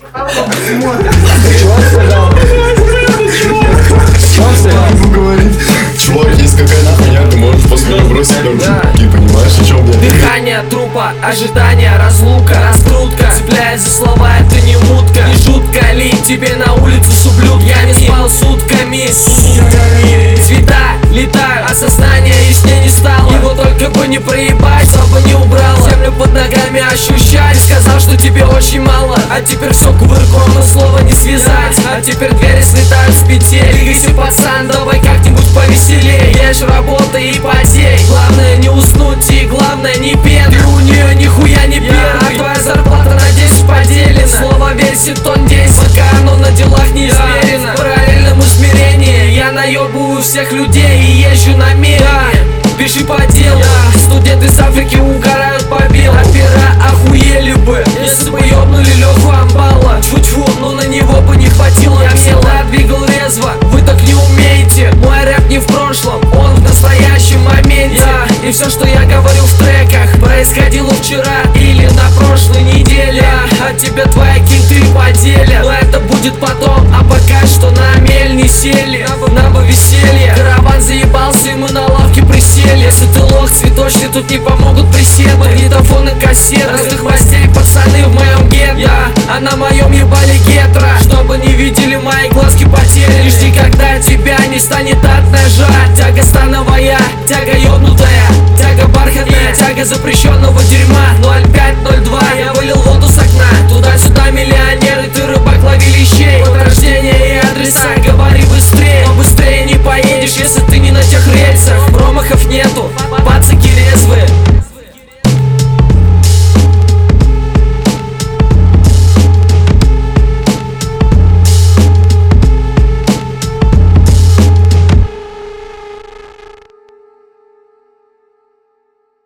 Чувак, есть какая-то хуйня, ты можешь после нее бросить руки, понимаешь, о чем я? Дыхание трупа, ожидание, разлука, раскрутка. Цепляясь за слова, это не мутка. Не жутко ли тебе на улицу с ублюдками? Я не спал сутками. Цвета летают, а сознание яснее не стало. Его только бы не проебать, чтобы не убрало. Землю под ногами ощущать. Сказал, что тебе очень мало, а теперь все кувырком, но слова не связать. А теперь двери слетают с петель. Двигайся, пацан, давай как-нибудь повеселее. Ешь, работа и потей. Главное не уснуть и главное не петь. Ты у нее нихуя не первый, а твоя зарплата на 10 поделена. Слово весит тонн 10, пока оно на делах не измерено. В параллельном измерении я наебываю всех людей и езжу на мере. Пиши по делу, студенты с Африки угорают по белу. Опера охуели бы, если бы ёбнули Леху Амбала. Тьфу-тьфу, но на него бы не хватило. Я всегда двигал резво, вы так не умеете. Мой рэп не в прошлом, он в настоящем моменте. И все, что я говорю в треках, происходило вчера или на прошлой неделе. От тебя твои кенты поделят, но это будет потом. А пока что на мель не сели, нам бы веселье. Караван заебался и мы на лавке присели. Если ты лох цветочный, тут не помогут присед. Магнитофон и кассет, разных мастей пацаны в моем гетто. А на моем ебали гетро, чтобы не видели мои глазки потери. Жди, когда тебя не станет от ножа. Тяга становая, тяга ёбнутая, тяга бархатная, тяга запрещенного дерьма. 0502, я вылил воду с окна, туда-сюда миллиард.